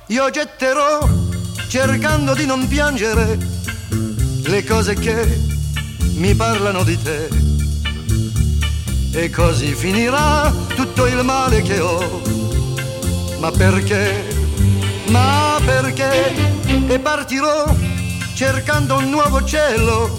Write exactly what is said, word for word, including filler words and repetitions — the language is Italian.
io getterò, cercando di non piangere, le cose che mi parlano di te. E così finirà tutto il male che ho. Ma perché? Ma perché? E partirò cercando un nuovo cielo